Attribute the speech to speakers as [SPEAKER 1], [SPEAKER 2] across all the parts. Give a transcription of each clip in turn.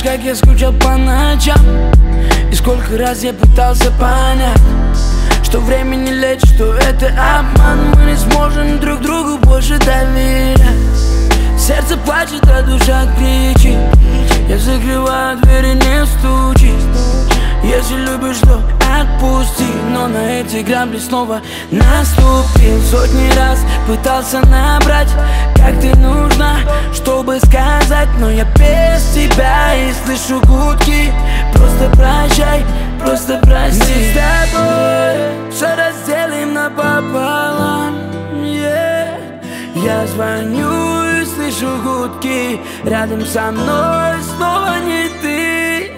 [SPEAKER 1] как я скучал по ночам, и сколько раз я пытался понять, что время не лечит, что это обман. Мы не сможем друг другу больше доверять. Сердце плачет, а душа кричит. Я закрываю двери, не стучи. Если любишь, то отпусти. Но на эти грабли снова наступил. Сотни раз пытался набрать, как ты нужна, чтобы сказать, но я без тебя и слышу гудки. Просто прощай, просто прости. Мы с тобой все разделим напополам, yeah. Я звоню и слышу гудки. Рядом со мной снова не ты.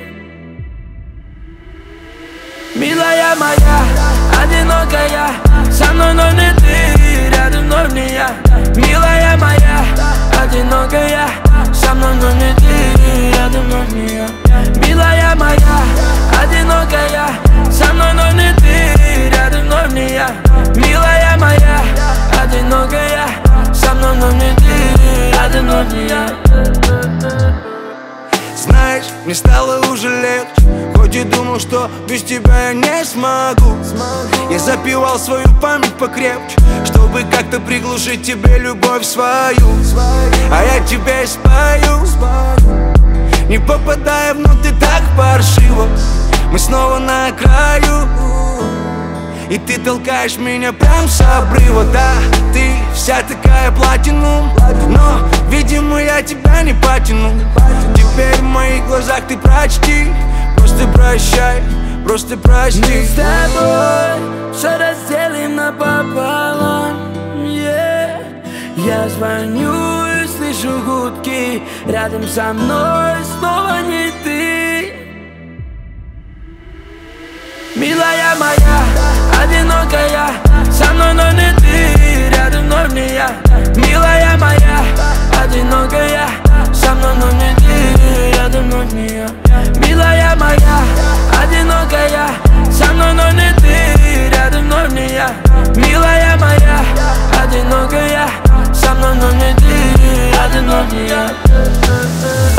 [SPEAKER 1] Милая моя, одинокая, со мной, но не ты. Рядом вновь не я. Милая моя, одинокая, со мной, но не ты. Рядом вновь не я. Милая моя, одинокая, со мной, но не ты. Рядом вновь не я. Милая моя, одинокая, со мной, но не ты. Рядом вновь не я.
[SPEAKER 2] Знаешь, мне стало уже легче, хоть и думал, что без тебя я не смогу. Я запивал свою память покрепче, чтобы как-то приглушить тебе любовь свою. А я тебе спою, не попадая внутрь так паршиво. Мы снова на краю, и ты толкаешь меня прям с обрыва. Да, ты вся такая платинум, но, видимо, я тебя не потяну. Теперь в моих глазах ты прочти. Просто прощай, просто прости.
[SPEAKER 1] Мы с тобой все разделим напополам, yeah. Я звоню и слышу гудки. Рядом со мной снова не ты. Милая моя, одинокая, со мной, но не ты. Рядом вновь не я. Милая моя, одинокая, со мной, но не ты. Рядом вновь не я. Милая моя, одинокая, со мной, но не ты. Рядом вновь не я. Милая моя, одинокая, со мной, но не ты. Рядом вновь не я.